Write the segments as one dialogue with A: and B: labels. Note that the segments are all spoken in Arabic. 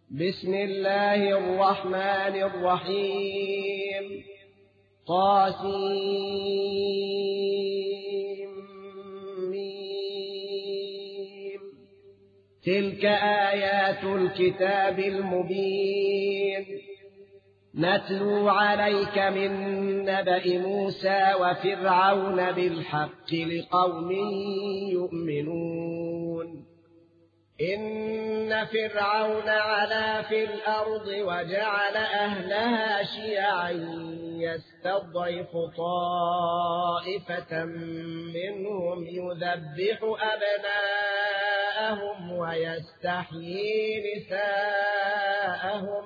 A: بسم الله الرحمن الرحيم. طاسيم. تلك آيات الكتاب المبين نتلو عليك من نبأ موسى وفرعون بالحق لقوم يؤمنون. إن فرعون علا في الأرض وجعل أهلها شيعا يستضعف طائفة منهم يذبح أبناءهم ويستحيي نساءهم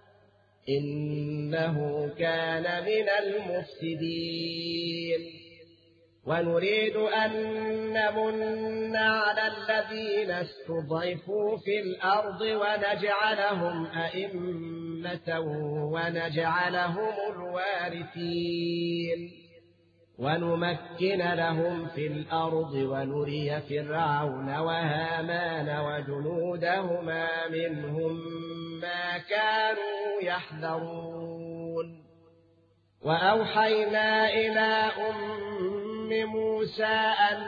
A: إنه كان من المفسدين. ونريد أن نمن على الذين استضعفوا في الأرض ونجعلهم أئمة ونجعلهم الوارثين ونمكن لهم في الأرض ونري فرعون وهامان وجنودهما منهم ما كانوا يحذرون. وأوحينا إلى موسى أن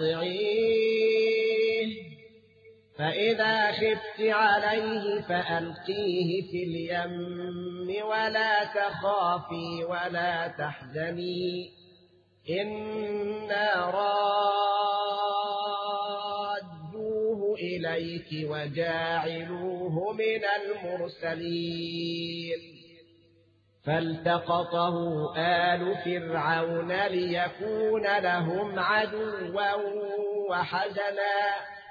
A: أرضعيه فإذا خفت عليه فألقيه في اليم ولا تخافي ولا تحزني إنا رادوه إليك وجاعلوه من المرسلين. فالتقطه آل فرعون ليكون لهم عدوا وحزنا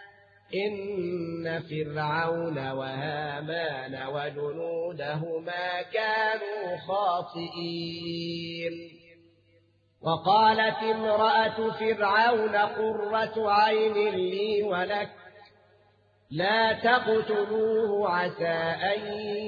A: إن فرعون وهامان وجنودهما كانوا خاطئين. وقالت امرأة فرعون قرة عين لي ولك لا تقتلوه عسى أن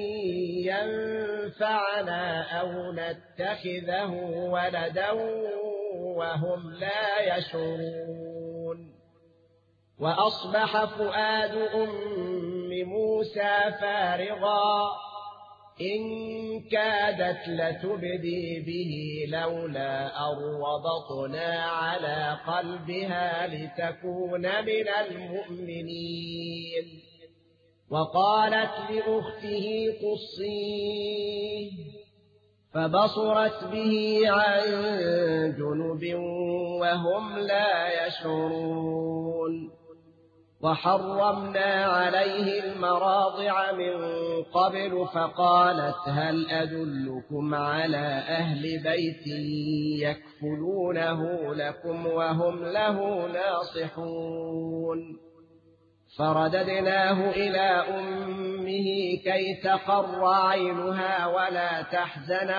A: ينفعنا أو نتخذه ولدا وهم لا يشعرون. وأصبح فؤاد أم موسى فارغا إن كادت لتبدي به لولا أن ربطنا على قلبها لتكون من المؤمنين. وقالت لأخته قصيه فبصرت به عن جنب وهم لا يشعرون. وحرمنا عليه المراضع من قبل فقالت هل أدلكم على أهل بيت يكفلونه لكم وهم له ناصحون. فرددناه إلى أمه كي تقر عينها ولا تحزن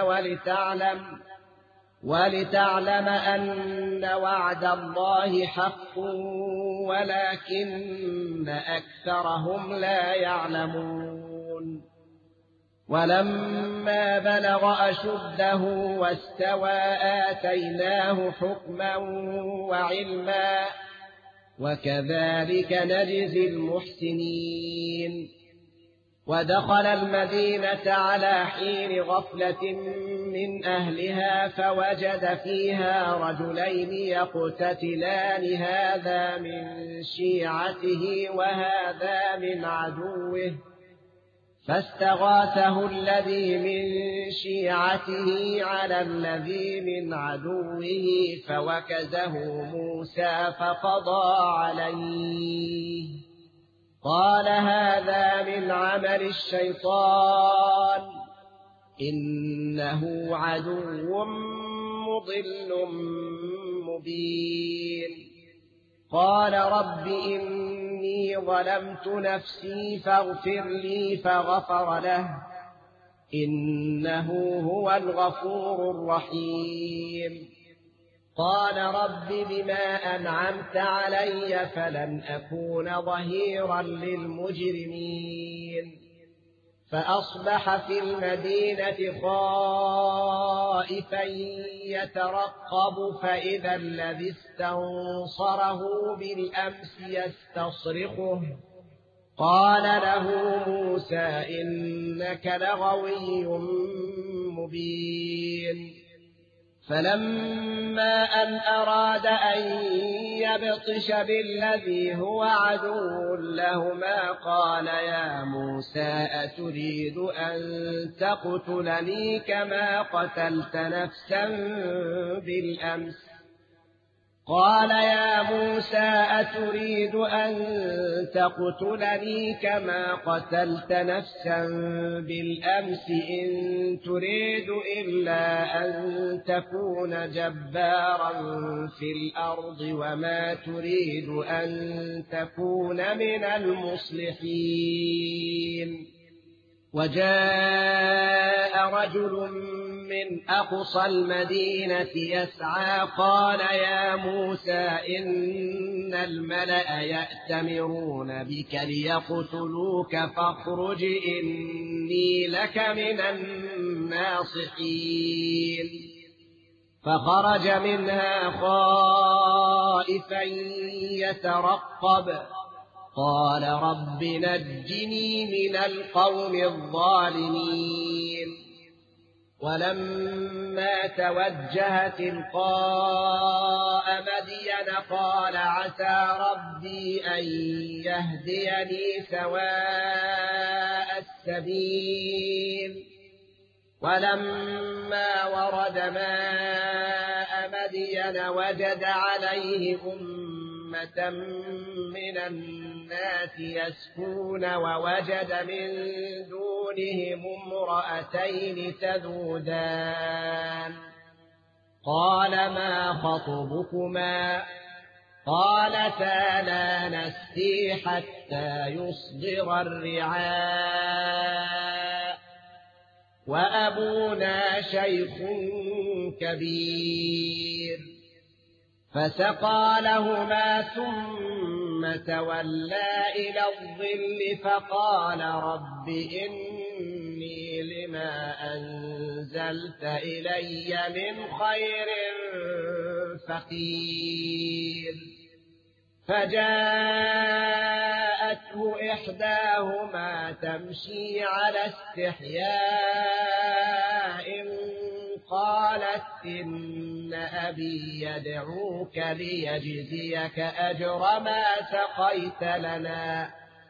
A: ولتعلم أن وعد الله حق ولكن أكثرهم لا يعلمون. ولما بلغ أشده واستوى آتيناه حكما وعلما وكذلك نجزي المحسنين. ودخل المدينة على حين غفلة من أهلها فوجد فيها رجلين يقتتلان هذا من شيعته وهذا من عدوه فاستغاثه الذي من شيعته على الذي من عدوه فوكزه موسى فقضى عليه قال هذا من عمل الشيطان إنه عدو مضل مبين. قال رب إني ظلمت نفسي فاغفر لي فغفر له إنه هو الغفور الرحيم. قال رب بما أنعمت علي فلن أكون ظهيرا للمجرمين. فأصبح في المدينة خائفا يترقب فإذا الذي استنصره بالأمس يستصرخه قال له موسى إنك لغوي مبين فلما أن أراد أن يبطش بالذي هو عدو لهما قال يا موسى أتريد أن تقتلني كما قتلت نفسا بالأمس قال يا موسى أتريد أن تقتلني كما قتلت نفسا بالأمس إن تريد إلا أن تكون جبارا في الأرض وما تريد أن تكون من المصلحين وجاء رجل من أقصى المدينة يسعى قال يا موسى إن الملأ يأتمرون بك ليقتلوك فاخرج إني لك من الناصحين فخرج منها خائفا يترقب قال رب نجني من القوم الظالمين ولما توجه تلقاء مدين قال عسى ربي أن يهديني سواء السبيل ولما ورد ماء مدين وجد عليه أمة من الناس يسكون ووجد من دونهم امرأتين تذودان قال ما خطبكما قالتا لا نسقي حتى يصدر الرعاء وأبونا شيخ كبير فسقى لهما ثم تولى إلى الظل فقال رب إني لما أنزلت إلي من خير فقير فجاءته إحداهما تمشي على استحياء قالت إن أبي يدعوك ليجزيك أجر ما سقيت لنا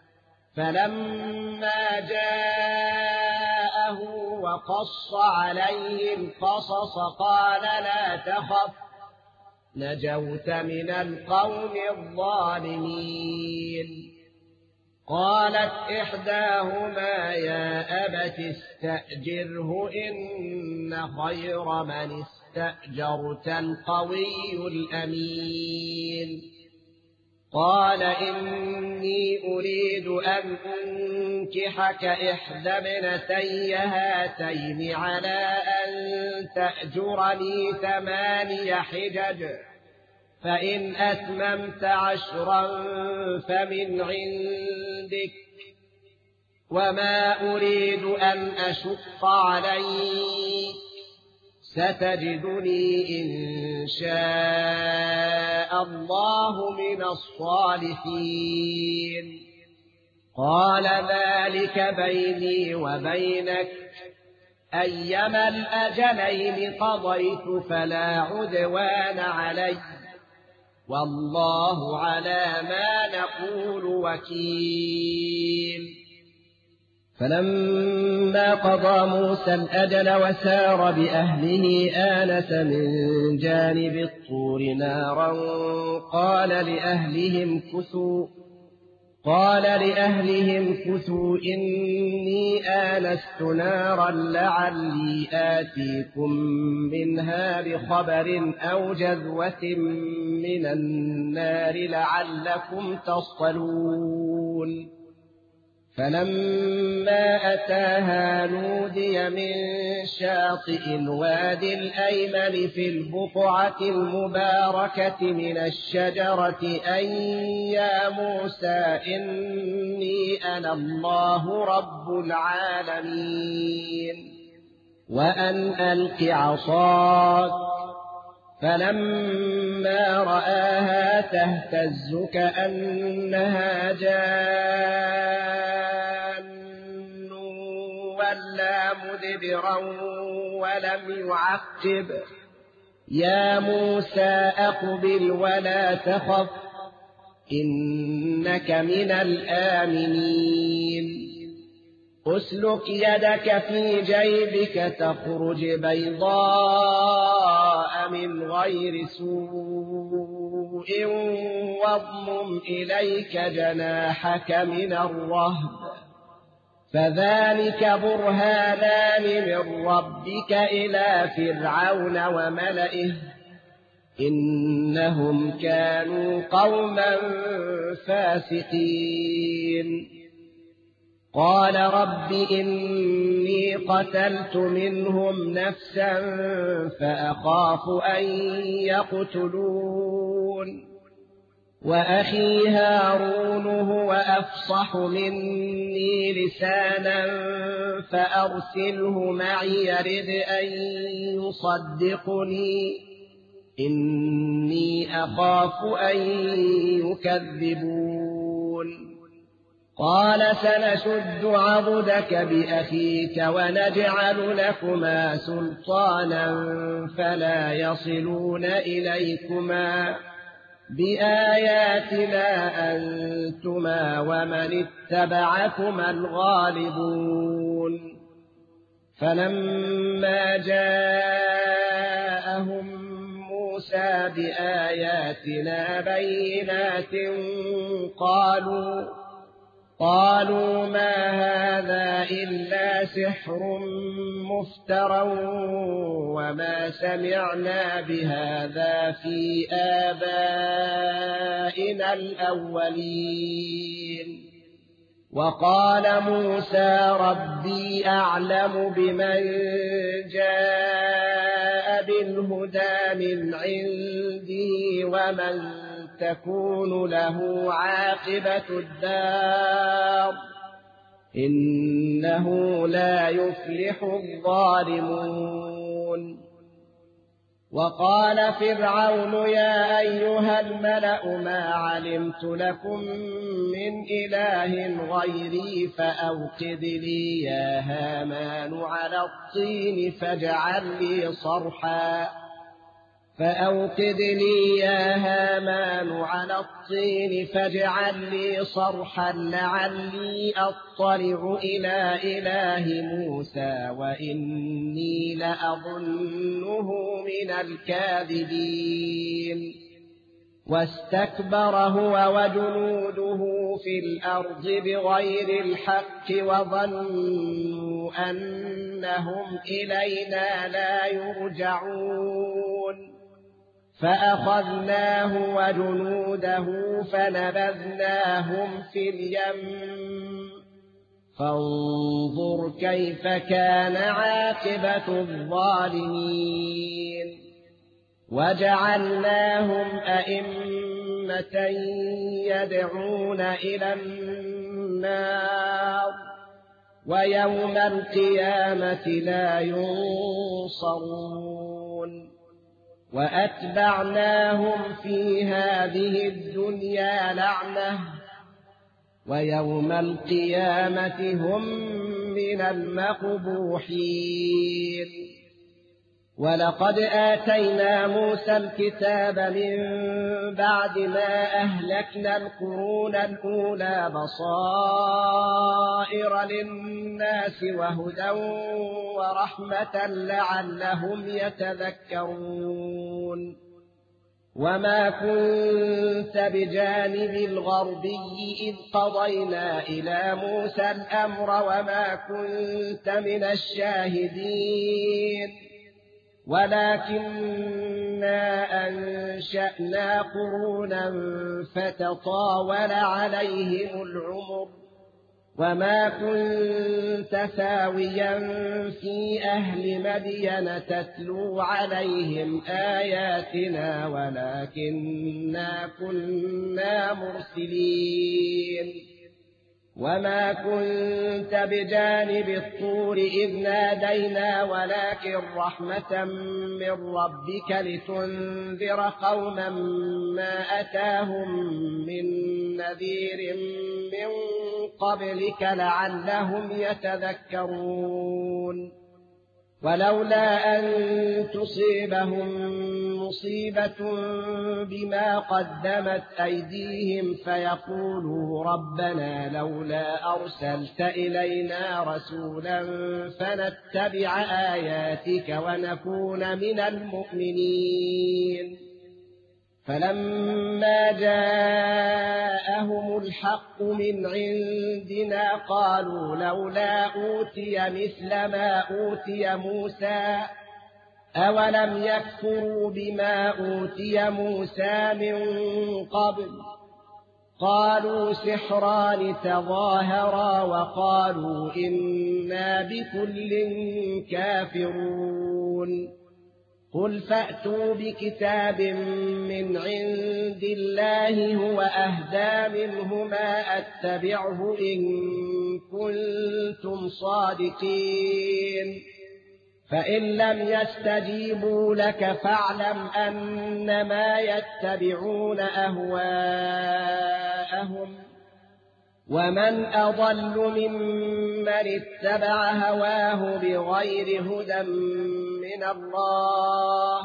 A: فلما جاءه وقص عليه القصص قال لا تخف نجوت من القوم الظالمين قالت إحداهما يا أبت استأجره إن خير من استأجرت القوي الأمين قال إني أريد أن أنكحك إحدى ابنتي هاتين على أن تأجرني 8 حجج فإن أتممت 10 فمن عندك وما أريد أن أشق عليك ستجدني إن شاء الله من الصالحين قال ذلك بيني وبينك أيما الأجلين قضيت فلا عدوان علي والله على ما نقول وكيل فلما قضى موسى الأجل وسار بأهله آنس من جانب الطور نارا قال لأهلهم كثوا إني آنست نارا لعلي آتيكم منها بخبر أو جذوة من النار لعلكم تصطلون فلما أتاها نودي من شاطئ الواد الأيمن في البقعة المباركة من الشجرة أن يا موسى إني أنا الله رب العالمين وأن ألق عصاك فلما رآها تهتز كأنها جان ولا مدبرا ولم يعقب يا موسى أقبل ولا تخف إنك من الآمنين أسلك يدك في جيبك تخرج بيضاء من غير سوء واضمم إليك جناحك من الرهب فذلك برهانان من ربك إلى فرعون وملئه إنهم كانوا قوما فاسقين قال رب إني قتلت منهم نفسا فأخاف أن يقتلون وأخي هارون هو أفصح مني لسانا فأرسله معي يرد أن يصدقني إني أخاف أن يكذبون قال سنشد عضدك بأخيك ونجعل لكما سلطانا فلا يصلون إليكما بآياتنا أنتما ومن اتبعكما الغالبون فلما جاءهم موسى بآياتنا بينات قالوا ما هذا إلا سحر مفترى وما سمعنا بهذا في آبائنا الأولين وقال موسى ربي أعلم بمن جاء بالهدى من عنده ومن تكون له عاقبة الدار إنه لا يفلح الظالمون وقال فرعون يا أيها الملأ ما علمت لكم من إله غيري فأوقد لي يا هامان على الطين فاجعل لي صرحا لعلي أطلع إلى إله موسى وإني لأظنه من الكاذبين واستكبر هو وجنوده في الأرض بغير الحق وظنوا أنهم إلينا لا يرجعون فأخذناه وجنوده فنبذناهم في اليم فانظر كيف كان عاقبة الظالمين وجعلناهم أئمة يدعون إلى النار ويوم القيامة لا ينصرون وأتبعناهم في هذه الدنيا لعنة ويوم القيامة هم من المقبوحين ولقد آتينا موسى الكتاب من بعد ما أهلكنا القرون الأولى بصائر للناس وهدى ورحمة لعلهم يتذكرون وما كنت بجانب الغربي إذ قضينا إلى موسى الأمر وما كنت من الشاهدين ولكننا أنشأنا قرونا فتطاول عليهم العمر وما كنت ثاويا في أهل مدين تتلو عليهم آياتنا ولكننا كنا مرسلين وما كنت بجانب الطور إذ نادينا ولكن رحمة من ربك لتنذر قوما ما أتاهم من نذير من قبلك لعلهم يتذكرون ولولا أن تصيبهم مصيبة بما قدمت أيديهم فيقولوا ربنا لولا أرسلت إلينا رسولا فنتبع آياتك ونكون من المؤمنين فلما جاءهم الحق من عندنا قالوا لولا أوتي مثل ما أوتي موسى أولم يكفروا بما أوتي موسى من قبل قالوا سحران تظاهرا وقالوا إنا بكل كافرون قل فأتوا بكتاب من عند الله هو أهدى منهما أتبعه إن كنتم صادقين فإن لم يستجيبوا لك فاعلم أنما يتبعون أهواءهم ومن أضل ممن اتبع هواه بغير هدى من الله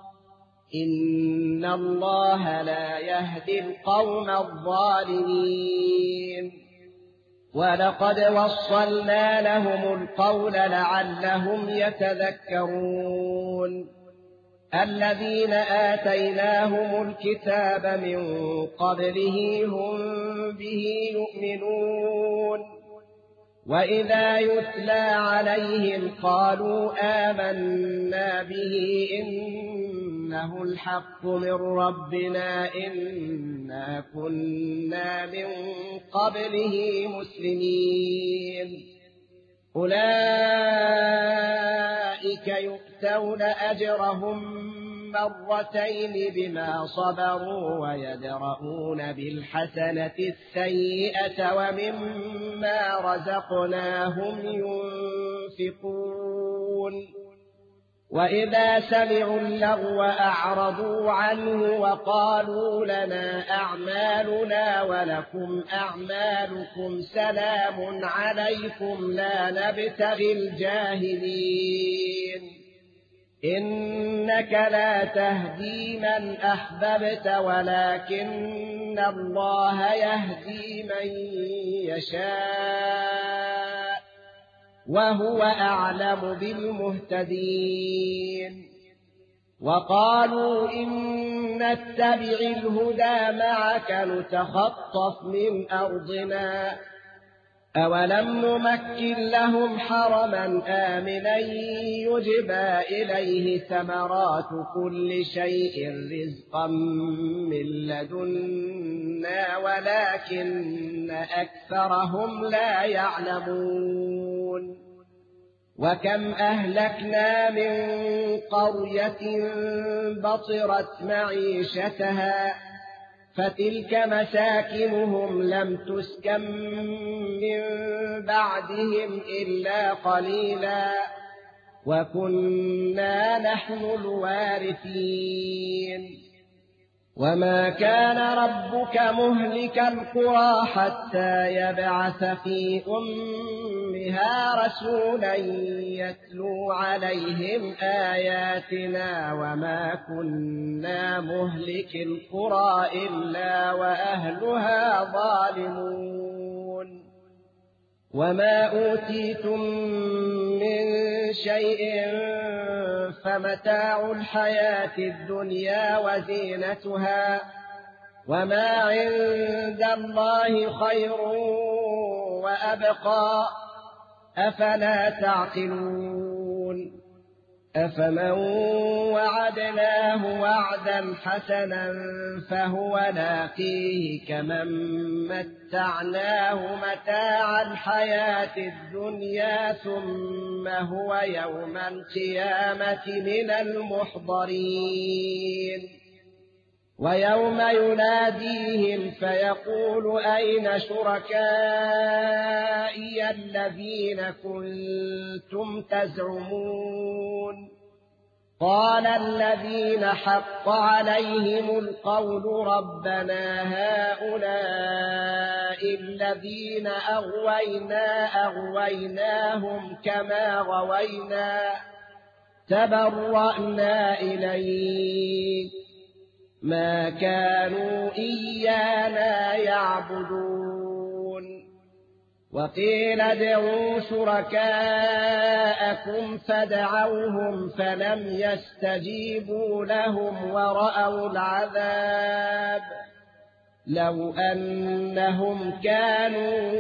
A: إن الله لا يهدي القوم الظالمين ولقد وصلنا لهم القول لعلهم يتذكرون الذين آتيناهم الكتاب من قبله هم به يؤمنون وإذا يتلى عليهم قالوا آمنا به إنه الحق من ربنا إنا كنا من قبله مسلمين أولئك يؤتون أجرهم مرتين بما صبروا ويدرؤون بالحسنة السيئة ومما رزقناهم ينفقون وإذا سمعوا اللغو أعرضوا عنه وقالوا لنا أعمالنا ولكم أعمالكم سلام عليكم لا نبتغي الجاهلين إنك لا تهدي من أحببت ولكن الله يهدي من يشاء وهو أعلم بالمهتدين وقالوا إن نتبع الهدى معك نتخطف من أرضنا أولم نمكن لهم حرما آمنا يجبى إليه ثمرات كل شيء رزقا من لدنا ولكن أكثرهم لا يعلمون وكم أهلكنا من قرية بطرت معيشتها فتلك مساكنهم لم تسكن من بعدهم إلا قليلا وكنا نحن الوارثين وما كان ربك مهلك القرى حتى يبعث في أمها رسولا يتلو عليهم آياتنا وما كنا مهلك القرى إلا وأهلها ظالمون وما أوتيتم من شيء فمتاع الحياة الدنيا وزينتها وما عند الله خير وأبقى أفلا تعقلون أفمن وعدناه وعدا حسنا فهو لاقيه كمن متعناه متاع الحياة الدنيا ثم هو يوم القيامة من المحضرين ويوم يناديهم فيقول أين شركائي الذين كنتم تزعمون قال الذين حق عليهم القول ربنا هؤلاء الذين أغويناهم كما غوينا تبرأنا إليك ما كانوا إيانا يعبدون وقيل ادعوا شركاءكم فدعوهم فلم يستجيبوا لهم ورأوا العذاب لو أنهم كانوا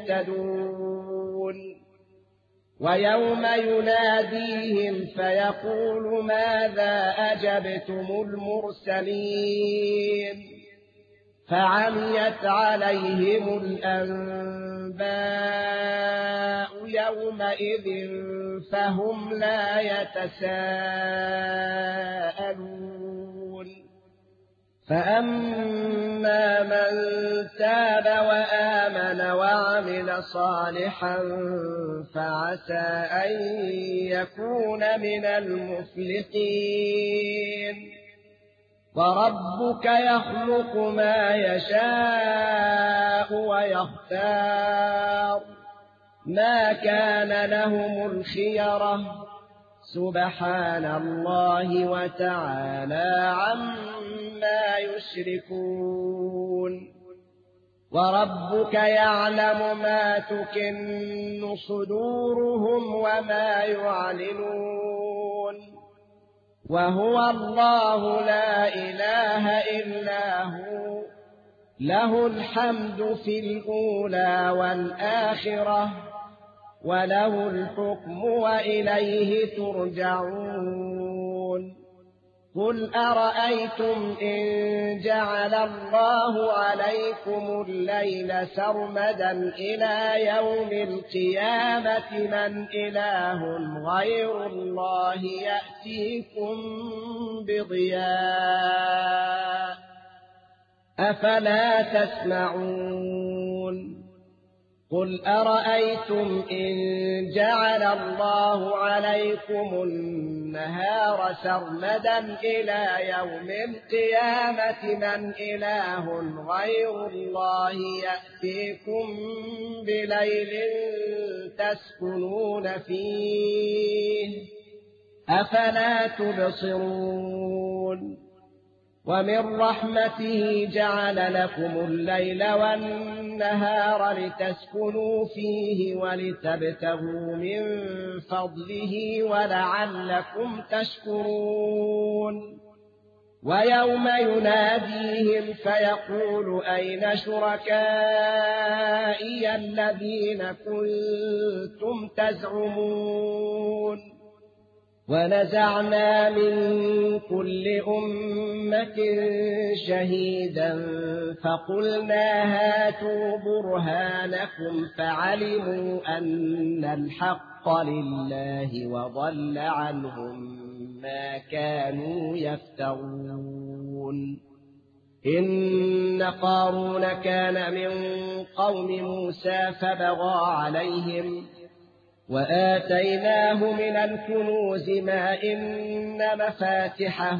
A: يهتدون ويوم يناديهم فيقول ماذا أجبتم المرسلين فعميت عليهم الأنباء يومئذ فهم لا يتساءلون فأما من تاب وآمن وعمل صالحا فعسى أن يكون من المفلحين وربك يخلق ما يشاء ويختار ما كان لهم الخيرة سبحان الله وتعالى عما يشركون وربك يعلم ما تكن صدورهم وما يعلنون وهو الله لا إله إلا هو له الحمد في الأولى والآخرة وله الحكم وإليه ترجعون قل أرأيتم إن جعل الله عليكم الليل سرمدا إلى يوم القيامة من إله غير الله يأتيكم بضياء أفلا تسمعون قل أرأيتم إن جعل الله عليكم النهار سرمدا إلى يوم القيامة من إله غير الله يأتيكم بليل تسكنون فيه أفلا تبصرون ومن رحمته جعل لكم الليل والنهار لتسكنوا فيه ولتبتغوا من فضله ولعلكم تشكرون ويوم يناديهم فيقول أين شركائي الذين كنتم تزعمون ونزعنا من كل أمة شهيدا فقلنا هاتوا برهانكم فعلموا أن الحق لله وضل عنهم ما كانوا يفترون إن قارون كان من قوم موسى فبغى عليهم وآتيناه من الكنوز ما إن مفاتحه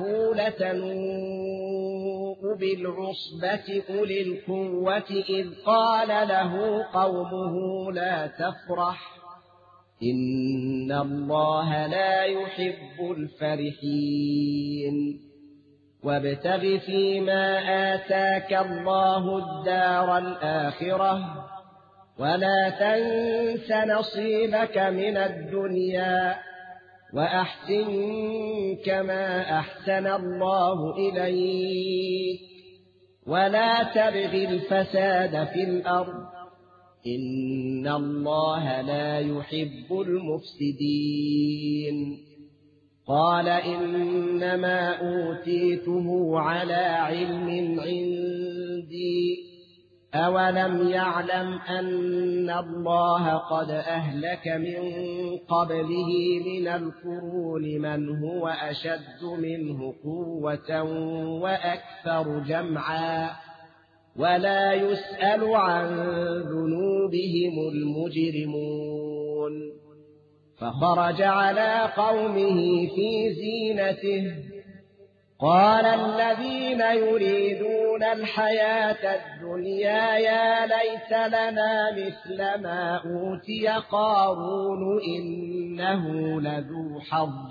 A: لتنوء بالعصبة أولي القوة إذ قال له قومه لا تفرح إن الله لا يحب الفرحين وابتغ فيما آتاك الله الدار الآخرة ولا تنس نصيبك من الدنيا وأحسن كما أحسن الله إليك ولا تبغ الفساد في الأرض إن الله لا يحب المفسدين قال إنما أوتيته على علم عندي أولم يعلم أن الله قد أهلك من قبله من القرون من هو أشد منه قوة وأكثر جمعا ولا يسأل عن ذنوبهم المجرمون فخرج على قومه في زينته قال الذين يريدون الحياة الدنيا يا ليت لنا مثل ما أوتي قارون إنه لذو حظ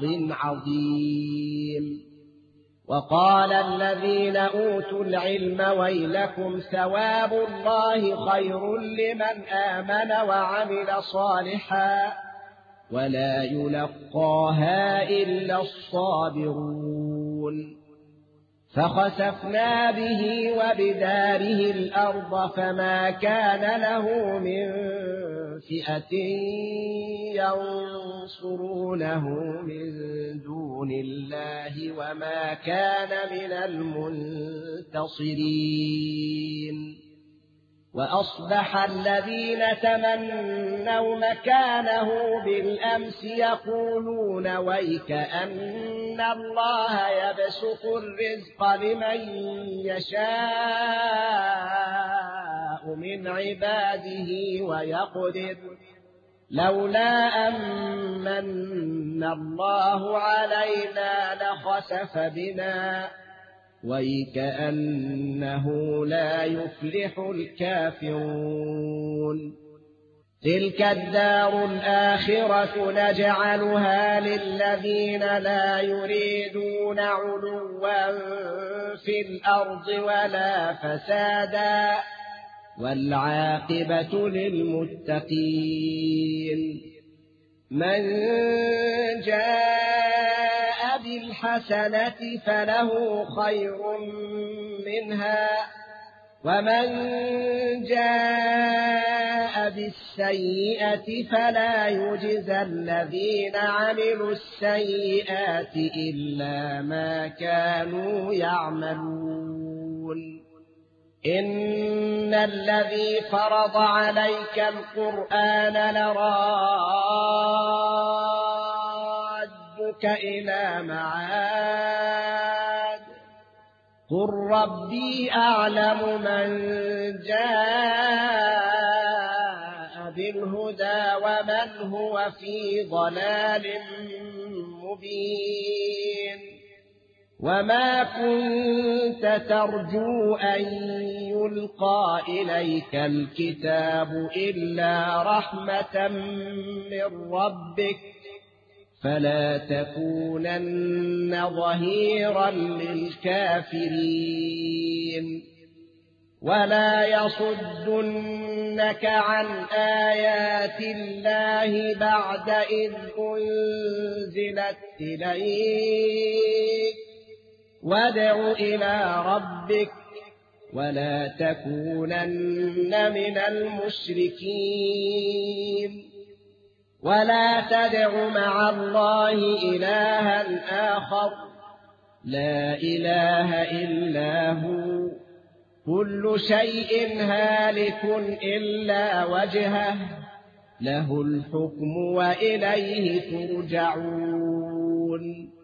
A: عظيم وقال الذين أوتوا العلم ويلكم ثواب الله خير لمن آمن وعمل صالحا ولا يلقاها إلا الصابرون فخسفنا به وبداره الأرض فما كان له من فئة ينصرونه من دون الله وما كان من المنتصرين وأصبح الذين تمنوا مكانه بالأمس يقولون ويك أن الله يبسط الرزق لمن يشاء من عباده ويقدر لولا أمن الله علينا لخسف بنا ويكأنه لا يفلح الكافرون تلك الدار الآخرة نجعلها للذين لا يريدون علوا في الأرض ولا فسادا والعاقبة للمتقين من جاء بالحسنة فله خير منها ومن جاء بالسيئة فلا يجزى الذين عملوا السيئات إلا ما كانوا يعملون إن الذي فرض عليك القرآن لرادك إلى معاد قل ربي أعلم من جاء بالهدى ومن هو في ضلال مبين وما كنت ترجو أن يلقى إليك الكتاب إلا رحمة من ربك فلا تكونن ظهيرا للكافرين ولا يصدنك عن آيات الله بعد إذ أنزلت إليك وادع إلى ربك ولا تكونن من المشركين ولا تدع مع الله إلها آخر لا إله إلا هو كل شيء هالك إلا وجهه له الحكم وإليه ترجعون